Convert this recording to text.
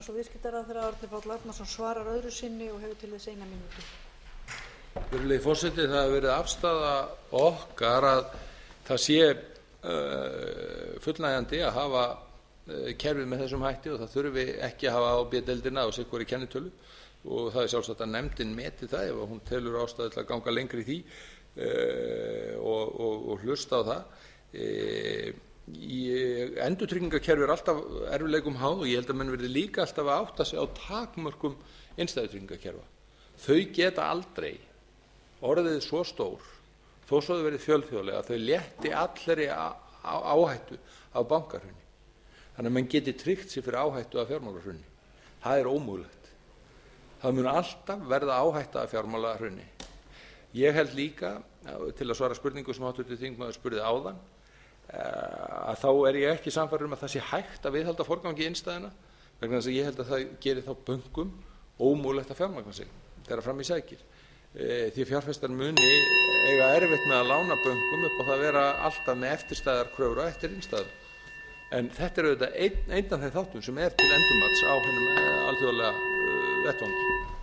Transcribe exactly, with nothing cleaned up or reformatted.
og viðskiptaráðherra Árni Páll Árnason svarar öðru sinni og hefur til þess eina mínútu. Virðulegi forseti, það hefur verið afstaða okkar að það sé uh, fullnægjandi að hafa uh, kerfið með þessum hætti og það þurfi ekki að hafa á B-deildina og sitthvorri kennitölu og það er sjálfsagt að nefndin meti það ef hún telur ástæðu til að ganga lengri í því uh, og, og, og hlusta á það. Uh, í endurtryggingakerfi er alltaf erfiðleikum háð og ég held að menn verði líka alltaf að átta sig á takmörkum innstæðutryggingakerfa. Þau geta aldrei orðið svo stór þó svo þau verið fjölþjóðlega að þau létti allri áhættu af bankahruni. Þannig að menn geti tryggt sig fyrir áhættu af fjármálahruni. Það er ómögulegt. Það mun alltaf verða áhætta af fjármálahruni. Ég held líka, til að svara spurningu sem háttvirtur þingmaður spurði áðan, að þá er ég ekki sannfærður um að það sé hægt að viðhalda forgangi innstæðuna vegna þess að ég held að það gerir þá bönkum ómögulegt að fjármagna sig þegar fram í sækir. Því fjárfestar muni eiga erfitt með að lána bönkum upp á það að vera alltaf með eftirstæðar kröfur og eftir innstæðum. En þetta er auðvitað einn, einn af þeim þáttum sem er til endurmats á hinum alþjóðlega vettvangi.